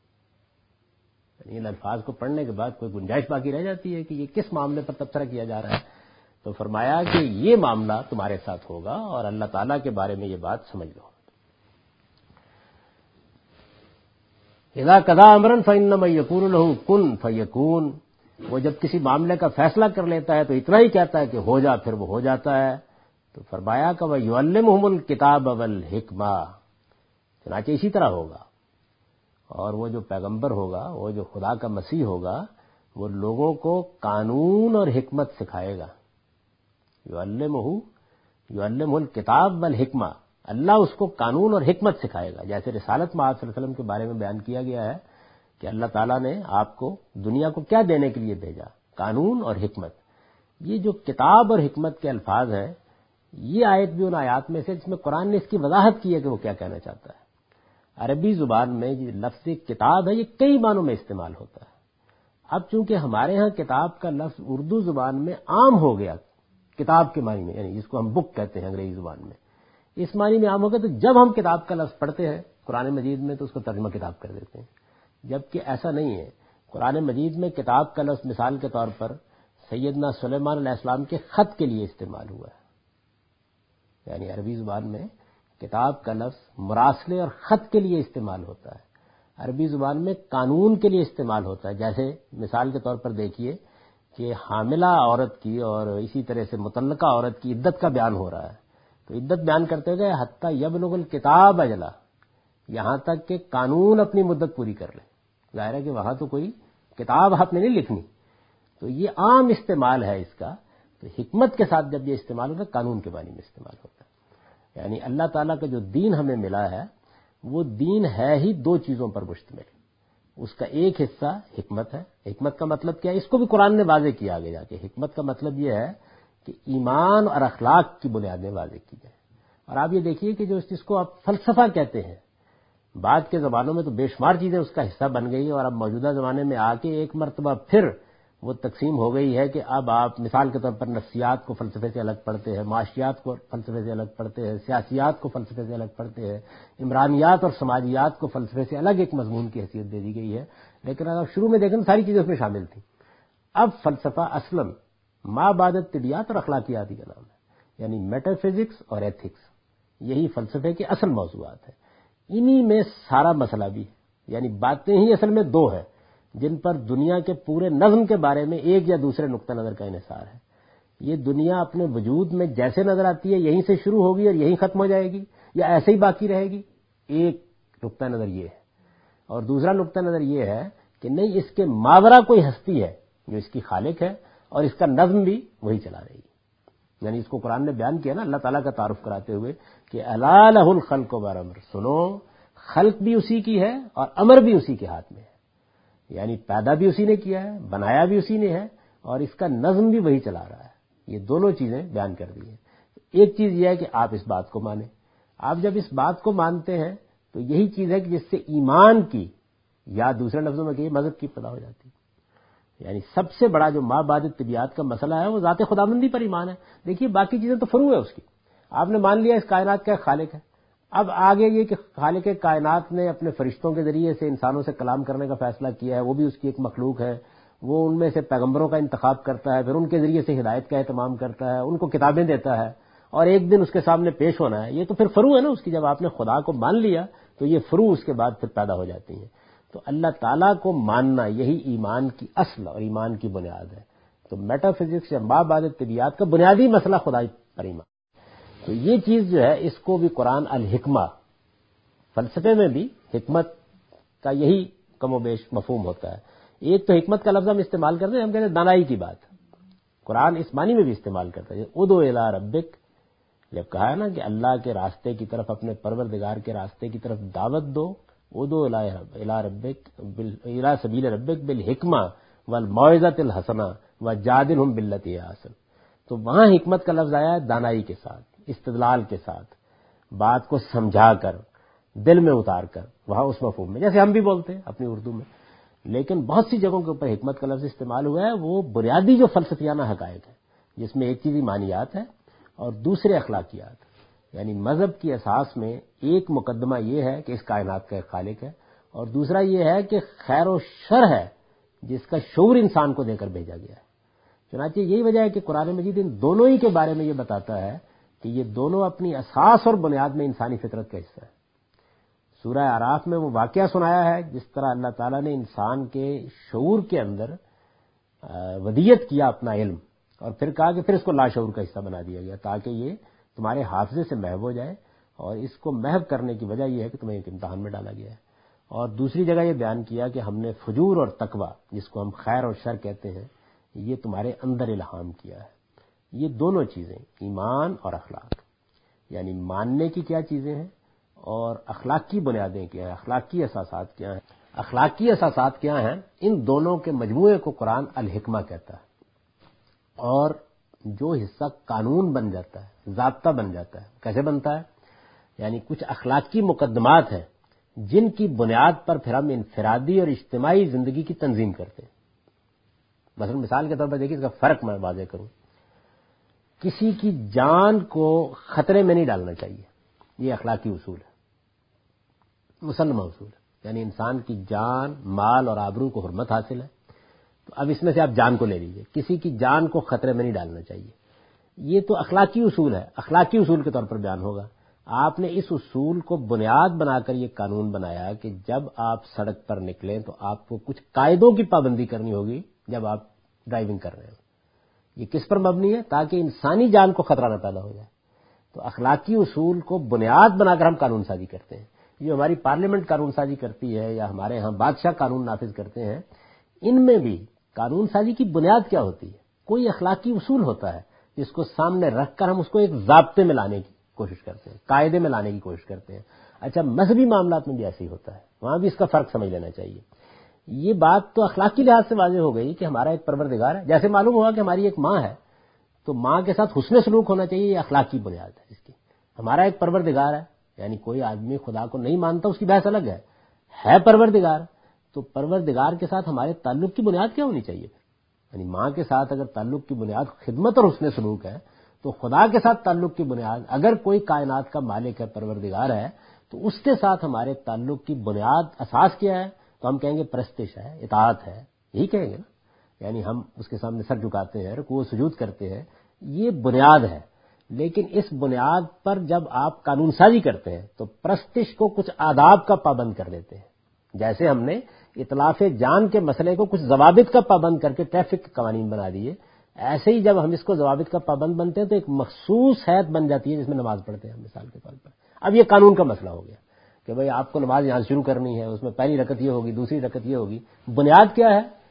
ہے۔ یعنی ان الفاظ کو پڑھنے کے بعد کوئی گنجائش باقی رہ جاتی ہے کہ یہ کس معاملے پر تبصرہ کیا جا رہا ہے؟ تو فرمایا کہ یہ معاملہ تمہارے ساتھ ہوگا، اور اللہ تعالیٰ کے بارے میں یہ بات سمجھ لو۔ اذا قضا امرا فانما یکون لہ کن فیکون، وہ جب کسی معاملے کا فیصلہ کر لیتا ہے تو اتنا ہی کہتا ہے کہ ہو جا، پھر وہ ہو جاتا ہے۔ تو فرمایا کہ وَيُعَلِّمُهُمُ الْكِتَابَ وَالْحِکْمَةَ، چنانچہ اسی طرح ہوگا، اور وہ جو پیغمبر ہوگا، وہ جو خدا کا مسیح ہوگا، وہ لوگوں کو قانون اور حکمت سکھائے گا۔ یعلمہ یعلمہ الکتاب والحکمہ، اللہ اس کو قانون اور حکمت سکھائے گا۔ جیسے رسالت میں آپ صلی اللہ علیہ وسلم کے بارے میں بیان کیا گیا ہے کہ اللہ تعالیٰ نے آپ کو دنیا کو کیا دینے کے لیے بھیجا، قانون اور حکمت۔ یہ جو کتاب اور حکمت کے الفاظ ہیں، یہ آیت بھی ان آیات میں سے جس میں قرآن نے اس کی وضاحت کی ہے کہ وہ کیا کہنا چاہتا ہے۔ عربی زبان میں یہ لفظ کتاب ہے، یہ کئی معنوں میں استعمال ہوتا ہے۔ اب چونکہ ہمارے ہاں کتاب کا لفظ اردو زبان میں عام ہو گیا، کتاب کے معنی میں، یعنی جس کو ہم بک کہتے ہیں انگریزی زبان میں، اس معنی میں عام ہو گیا، تو جب ہم کتاب کا لفظ پڑھتے ہیں قرآن مجید میں تو اس کو ترجمہ کتاب کر دیتے ہیں، جبکہ ایسا نہیں ہے۔ قرآن مجید میں کتاب کا لفظ مثال کے طور پر سیدنا سلیمان علیہ السلام کے خط کے لیے استعمال ہوا ہے، یعنی عربی زبان میں کتاب کا لفظ مراسلے اور خط کے لیے استعمال ہوتا ہے، عربی زبان میں قانون کے لیے استعمال ہوتا ہے۔ جیسے مثال کے طور پر دیکھیے کہ حاملہ عورت کی اور اسی طرح سے مطلقہ عورت کی عدت کا بیان ہو رہا ہے، تو عدت بیان کرتے گئے حتیٰ یبلغ الکتاب اجلا، یہاں تک کہ قانون اپنی مدت پوری کر لے۔ ظاہر ہے کہ وہاں تو کوئی کتاب آپ نے نہیں لکھنی، تو یہ عام استعمال ہے اس کا۔ تو حکمت کے ساتھ جب یہ استعمال ہوتا ہے، قانون کے معنی میں استعمال ہوتا ہے، یعنی اللہ تعالیٰ کا جو دین ہمیں ملا ہے وہ دین ہے ہی دو چیزوں پر مشتمل۔ اس کا ایک حصہ حکمت ہے۔ حکمت کا مطلب کیا ہے؟ اس کو بھی قرآن نے واضح کیا آگے جا کے۔ حکمت کا مطلب یہ ہے کہ ایمان اور اخلاق کی بنیادیں واضح کی جائیں۔ اور آپ یہ دیکھیے کہ جو اس کو آپ فلسفہ کہتے ہیں، بعد کے زمانوں میں تو بے شمار چیزیں اس کا حصہ بن گئی، اور اب موجودہ زمانے میں آ کے ایک مرتبہ پھر وہ تقسیم ہو گئی ہے کہ اب آپ مثال کے طور پر نفسیات کو فلسفے سے الگ پڑھتے ہیں، معاشیات کو فلسفے سے الگ پڑھتے ہیں، سیاسیات کو فلسفے سے الگ پڑھتے ہیں، عمرانیات اور سماجیات کو فلسفے سے الگ ایک مضمون کی حیثیت دے دی گئی ہے۔ لیکن اگر شروع میں دیکھیں ساری چیزیں اس میں شامل تھیں۔ اب فلسفہ اصلاً ما بعد طبیعت اور اخلاقیات ہی کا نام ہے، یعنی میٹا فزکس اور ایتھکس، یہی فلسفے کے اصل موضوعات ہیں۔ انہی میں سارا مسئلہ بھی ہے، یعنی باتیں ہی اصل میں دو ہیں جن پر دنیا کے پورے نظم کے بارے میں ایک یا دوسرے نقطہ نظر کا انحصار ہے۔ یہ دنیا اپنے وجود میں جیسے نظر آتی ہے یہیں سے شروع ہوگی اور یہیں ختم ہو جائے گی، یا ایسے ہی باقی رہے گی، ایک نقطہ نظر یہ ہے۔ اور دوسرا نقطہ نظر یہ ہے کہ نہیں، اس کے ماورا کوئی ہستی ہے جو اس کی خالق ہے، اور اس کا نظم بھی وہی چلا رہی ہے. یعنی اس کو قرآن نے بیان کیا نا اللہ تعالیٰ کا تعارف کراتے ہوئے کہ الا لہ الخلق والامر، سنو خلق بھی اسی کی ہے اور امر بھی اسی کے ہاتھ میں ہے. یعنی پیدا بھی اسی نے کیا ہے، بنایا بھی اسی نے ہے، اور اس کا نظم بھی وہی چلا رہا ہے. یہ دونوں چیزیں بیان کر دی ہیں. ایک چیز یہ ہے کہ آپ اس بات کو مانیں. آپ جب اس بات کو مانتے ہیں تو یہی چیز ہے کہ جس سے ایمان کی، یا دوسرے لفظوں میں کہیے مذہب کی ابتدا ہو جاتی ہے. یعنی سب سے بڑا جو ماں بعد طبیعت کا مسئلہ ہے وہ ذات خداوندی پر ایمان ہے. دیکھیے باقی چیزیں تو فروع ہے اس کی. آپ نے مان لیا اس کائنات کا خالق ہے. اب آگے یہ کہ خالق کائنات نے اپنے فرشتوں کے ذریعے سے انسانوں سے کلام کرنے کا فیصلہ کیا ہے، وہ بھی اس کی ایک مخلوق ہے، وہ ان میں سے پیغمبروں کا انتخاب کرتا ہے، پھر ان کے ذریعے سے ہدایت کا اہتمام کرتا ہے، ان کو کتابیں دیتا ہے، اور ایک دن اس کے سامنے پیش ہونا ہے. یہ تو پھر فروع ہے نا اس کی. جب آپ نے خدا کو مان لیا تو یہ فروع اس کے بعد پھر پیدا ہو جاتی ہیں. تو اللہ تعالیٰ کو ماننا یہی ایمان کی اصل اور ایمان کی بنیاد ہے. تو میٹا فزکس یا ماں بعد طبیعت کا بنیادی مسئلہ خدائی پر ایمان. تو یہ چیز جو ہے اس کو بھی قرآن الحکمہ، فلسفے میں بھی حکمت کا یہی کم و بیش مفہوم ہوتا ہے. ایک تو حکمت کا لفظ ہم استعمال کرتے ہیں، ہم کہتے ہیں دانائی کی بات. قرآن اس معنی میں بھی استعمال کرتا ہے ادعو الی ربک، جب کہا ہے نا کہ اللہ کے راستے کی طرف، اپنے پروردگار کے راستے کی طرف دعوت دو، ادعو الی ربک الی سبیل ربک بالحکمہ والموعظۃ الحسنہ وجادلہم باللتی ہی احسن. تو وہاں حکمت کا لفظ آیا ہے دانائی کے ساتھ، استدلال کے ساتھ، بات کو سمجھا کر، دل میں اتار کر، وہاں اس مفہوم میں جیسے ہم بھی بولتے ہیں اپنی اردو میں. لیکن بہت سی جگہوں کے اوپر حکمت کا لفظ استعمال ہوا ہے. وہ بنیادی جو فلسفیانہ حقائق ہے، جس میں ایک چیز ایمانیات ہے اور دوسرے اخلاقیات. یعنی مذہب کی اساس میں ایک مقدمہ یہ ہے کہ اس کائنات کا ایک خالق ہے، اور دوسرا یہ ہے کہ خیر و شر ہے جس کا شعور انسان کو دے کر بھیجا گیا ہے. چنانچہ یہی وجہ ہے کہ قرآن مجید ان دونوں ہی کے بارے میں یہ بتاتا ہے کہ یہ دونوں اپنی اساس اور بنیاد میں انسانی فطرت کا حصہ ہے. سورہ اعراف میں وہ واقعہ سنایا ہے جس طرح اللہ تعالیٰ نے انسان کے شعور کے اندر ودیت کیا اپنا علم، اور پھر کہا کہ پھر اس کو لاشعور کا حصہ بنا دیا گیا تاکہ یہ تمہارے حافظے سے محو ہو جائے. اور اس کو محو کرنے کی وجہ یہ ہے کہ تمہیں ایک امتحان میں ڈالا گیا ہے. اور دوسری جگہ یہ بیان کیا کہ ہم نے فجور اور تقوی، جس کو ہم خیر اور شر کہتے ہیں، یہ تمہارے اندر الہام کیا ہے. یہ دونوں چیزیں، ایمان اور اخلاق، یعنی ماننے کی کیا چیزیں ہیں اور اخلاق کی بنیادیں کیا ہیں، اخلاقی اساسات کیا ہیں. اخلاقی اساسات کیا ہیں، ان دونوں کے مجموعے کو قرآن الحکمہ کہتا ہے. اور جو حصہ قانون بن جاتا ہے، ضابطہ بن جاتا ہے، کیسے بنتا ہے؟ یعنی کچھ اخلاقی مقدمات ہیں جن کی بنیاد پر پھر ہم انفرادی اور اجتماعی زندگی کی تنظیم کرتے ہیں. مثلا مثال کے طور پر دیکھیے اس کا فرق میں واضح کروں. کسی کی جان کو خطرے میں نہیں ڈالنا چاہیے، یہ اخلاقی اصول ہے، مسلمہ اصول ہے. یعنی انسان کی جان، مال اور آبرو کو حرمت حاصل ہے، تو اب اس میں سے آپ جان کو لے لیجئے. کسی کی جان کو خطرے میں نہیں ڈالنا چاہیے. یہ تو اخلاقی اصول ہے، اخلاقی اصول کے طور پر بیان ہوگا. آپ نے اس اصول کو بنیاد بنا کر یہ قانون بنایا کہ جب آپ سڑک پر نکلیں تو آپ کو کچھ قاعدوں کی پابندی کرنی ہوگی جب آپ ڈرائیونگ کر رہے ہو. یہ کس پر مبنی ہے؟ تاکہ انسانی جان کو خطرہ نہ پیدا ہو جائے. تو اخلاقی اصول کو بنیاد بنا کر ہم قانون سازی کرتے ہیں. جو ہماری پارلیمنٹ قانون سازی کرتی ہے یا ہمارے ہاں بادشاہ قانون نافذ کرتے ہیں، ان میں بھی قانون سازی کی بنیاد کیا ہوتی ہے؟ کوئی اخلاقی اصول ہوتا ہے جس کو سامنے رکھ کر ہم اس کو ایک ضابطے میں لانے کی کوشش کرتے ہیں، قاعدے میں لانے کی کوشش کرتے ہیں. اچھا مذہبی معاملات میں بھی ایسے ہی ہوتا ہے، وہاں بھی اس کا فرق سمجھ لینا چاہیے. یہ بات تو اخلاقی لحاظ سے واضح ہو گئی کہ ہمارا ایک پروردگار ہے. جیسے معلوم ہوا کہ ہماری ایک ماں ہے تو ماں کے ساتھ حسن سلوک ہونا چاہیے، یہ اخلاقی بنیاد ہے اس کی. ہمارا ایک پروردگار ہے، یعنی کوئی آدمی خدا کو نہیں مانتا اس کی بحث الگ ہے، ہے پروردگار، تو پروردگار کے ساتھ ہمارے تعلق کی بنیاد کیا ہونی چاہیے؟ یعنی ماں کے ساتھ اگر تعلق کی بنیاد خدمت اور حسن سلوک ہے تو خدا کے ساتھ تعلق کی بنیاد، اگر کوئی کائنات کا مالک ہے، پروردگار ہے، تو اس کے ساتھ ہمارے تعلق کی بنیاد اساس کیا ہے؟ تو ہم کہیں گے پرستش ہے، اطاعت ہے، یہی کہیں گے نا. یعنی ہم اس کے سامنے سر جھکاتے ہیں، رکوع و سجود کرتے ہیں، یہ بنیاد ہے. لیکن اس بنیاد پر جب آپ قانون سازی کرتے ہیں تو پرستش کو کچھ آداب کا پابند کر دیتے ہیں. جیسے ہم نے اتلاف جان کے مسئلے کو کچھ ضوابط کا پابند کر کے ٹریفک کے قوانین بنا دیے، ایسے ہی جب ہم اس کو ضوابط کا پابند بنتے ہیں تو ایک مخصوص حیت بن جاتی ہے جس میں نماز پڑھتے ہیں ہم مثال کے طور پر. اب یہ قانون کا مسئلہ ہو گیا کہ بھئی آپ کو نماز یہاں شروع کرنی ہے، اس میں پہلی رکعت یہ ہوگی، دوسری رکعت یہ ہوگی. بنیاد کیا ہے؟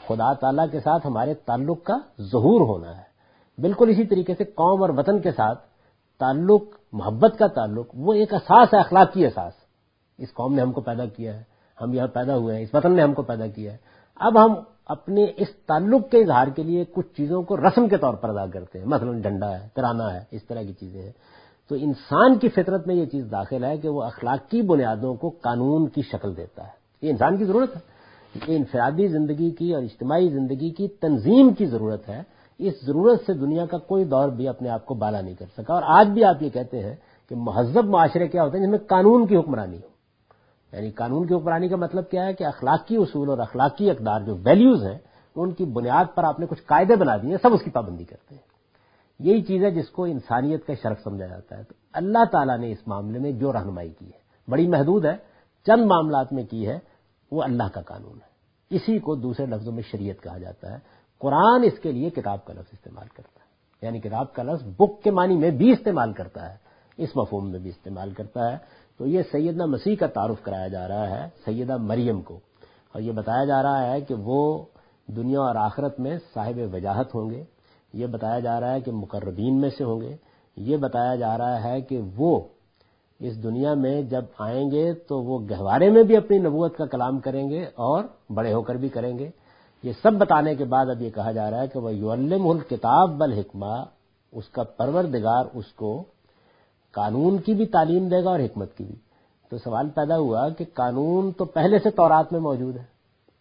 خدا تعالیٰ کے ساتھ ہمارے تعلق کا ظہور ہونا ہے۔ بالکل اسی طریقے سے قوم اور وطن کے ساتھ تعلق، محبت کا تعلق، وہ ایک اساس ہے، اخلاقی اساس۔ اس قوم نے ہم کو پیدا کیا ہے، ہم یہاں پیدا ہوئے ہیں، اس وطن نے ہم کو پیدا کیا ہے۔ اب ہم اپنے اس تعلق کے اظہار کے لیے کچھ چیزوں کو رسم کے طور پر ادا کرتے ہیں، مثلا ڈنڈا ہے، ترانہ ہے، اس طرح کی چیزیں ہیں۔ تو انسان کی فطرت میں یہ چیز داخل ہے کہ وہ اخلاقی بنیادوں کو قانون کی شکل دیتا ہے۔ یہ انسان کی ضرورت ہے، یہ انفرادی زندگی کی اور اجتماعی زندگی کی تنظیم کی ضرورت ہے۔ اس ضرورت سے دنیا کا کوئی دور بھی اپنے آپ کو بالا نہیں کر سکا، اور آج بھی آپ یہ کہتے ہیں کہ مہذب معاشرے کیا ہوتے ہیں جن میں قانون کی حکمرانی ہو۔ یعنی قانون کی حکمرانی کا مطلب کیا ہے کہ اخلاقی اصول اور اخلاقی اقدار جو ویلیوز ہیں ان کی بنیاد پر آپ نے کچھ قاعدے بنا دیے، سب اس کی پابندی کرتے ہیں۔ یہی چیز ہے جس کو انسانیت کا شرف سمجھا جاتا ہے۔ تو اللہ تعالیٰ نے اس معاملے میں جو رہنمائی کی ہے بڑی محدود ہے، چند معاملات میں کی ہے، وہ اللہ کا قانون ہے۔ اسی کو دوسرے لفظوں میں شریعت کہا جاتا ہے۔ قرآن اس کے لیے کتاب کا لفظ استعمال کرتا ہے، یعنی کتاب کا لفظ بک کے معنی میں بھی استعمال کرتا ہے، اس مفہوم میں بھی استعمال کرتا ہے۔ تو یہ سیدنا مسیح کا تعارف کرایا جا رہا ہے سیدہ مریم کو، اور یہ بتایا جا رہا ہے کہ وہ دنیا اور آخرت میں صاحب وجاہت ہوں گے، یہ بتایا جا رہا ہے کہ مقربین میں سے ہوں گے، یہ بتایا جا رہا ہے کہ وہ اس دنیا میں جب آئیں گے تو وہ گہوارے میں بھی اپنی نبوت کا کلام کریں گے اور بڑے ہو کر بھی کریں گے۔ یہ سب بتانے کے بعد اب یہ کہا جا رہا ہے کہ وہ یعلمہ الکتاب والحکمہ، اس کا پروردگار اس کو قانون کی بھی تعلیم دے گا اور حکمت کی بھی۔ تو سوال پیدا ہوا کہ قانون تو پہلے سے تورات میں موجود ہے،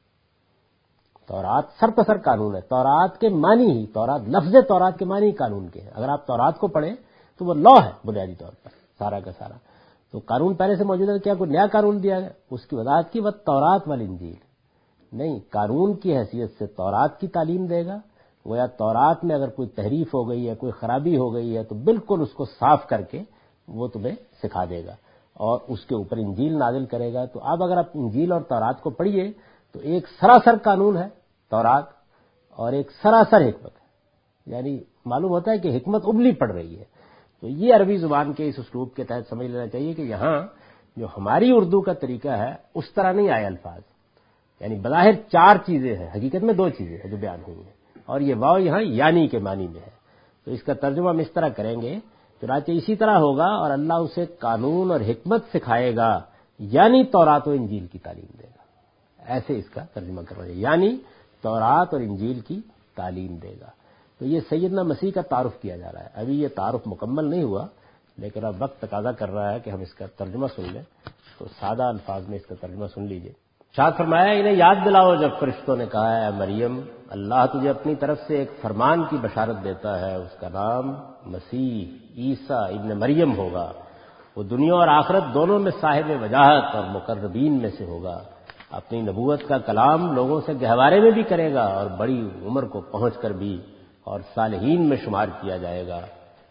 تورات سر تسر قانون ہے، تورات کے معنی ہی، تورات لفظ تورات کے معنی ہی قانون کے ہیں۔ اگر آپ تورات کو پڑھیں تو وہ لا ہے بنیادی طور پر سارا کا سارا۔ تو قانون پہلے سے موجود ہے، کیا کوئی نیا قانون دیا گیا؟ اس کی وضاحت کی وہ تورات والانجیل، نہیں، قانون کی حیثیت سے تورات کی تعلیم دے گا۔ وہ یا تورات میں اگر کوئی تحریف ہو گئی ہے، کوئی خرابی ہو گئی ہے تو بالکل اس کو صاف کر کے وہ تمہیں سکھا دے گا، اور اس کے اوپر انجیل نازل کرے گا۔ تو اب اگر آپ انجیل اور تورات کو پڑھیے تو ایک سراسر قانون ہے تورات، اور ایک سراسر حکمت ہے، یعنی معلوم ہوتا ہے کہ حکمت ابلی پڑ رہی ہے۔ تو یہ عربی زبان کے اس اسلوب کے تحت سمجھ لینا چاہیے کہ یہاں جو ہماری اردو کا طریقہ ہے اس طرح نہیں آئے الفاظ، یعنی بظاہر چار چیزیں ہیں، حقیقت میں دو چیزیں ہیں جو بیان ہوئی ہیں، اور یہ واو یہاں یعنی کے معنی میں ہے۔ تو اس کا ترجمہ ہم اس طرح کریں گے، چنانچہ اسی طرح ہوگا، اور اللہ اسے قانون اور حکمت سکھائے گا، یعنی تورات و انجیل کی تعلیم دے گا۔ ایسے اس کا ترجمہ کرنا ہے، یعنی تورات اور انجیل کی تعلیم دے گا۔ تو یہ سیدنا مسیح کا تعارف کیا جا رہا ہے۔ ابھی یہ تعارف مکمل نہیں ہوا، لیکن اب وقت تقاضا کر رہا ہے کہ ہم اس کا ترجمہ سن لیں۔ تو سادہ الفاظ میں اس کا ترجمہ سن لیجئے۔ ارشاد فرمایا، انہیں یاد دلاؤ جب فرشتوں نے کہا ہے، اے مریم، اللہ تجھے اپنی طرف سے ایک فرمان کی بشارت دیتا ہے، اس کا نام مسیح عیسیٰ ابن مریم ہوگا، وہ دنیا اور آخرت دونوں میں صاحب وجاہت اور مقربین میں سے ہوگا، اپنی نبوت کا کلام لوگوں سے گہوارے میں بھی کرے گا اور بڑی عمر کو پہنچ کر بھی اور صالحین میں شمار کیا جائے گا۔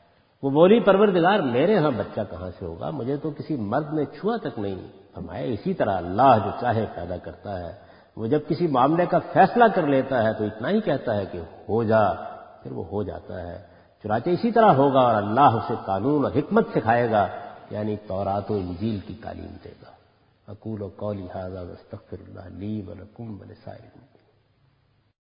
وہ بولی، پروردگار میرے ہاں بچہ کہاں سے ہوگا، مجھے تو کسی مرد نے چھوا تک نہیں۔ فرمایا، اسی طرح اللہ جو چاہے پیدا کرتا ہے، وہ جب کسی معاملے کا فیصلہ کر لیتا ہے تو اتنا ہی کہتا ہے کہ ہو جا، پھر وہ ہو جاتا ہے۔ چنانچہ اسی طرح ہوگا، اور اللہ اسے قانون اور حکمت سکھائے گا، یعنی تورات و انجیل کی تعلیم دے گا۔ اقول قولی ھذا واستغفر اللہ لی ولکم ولسائر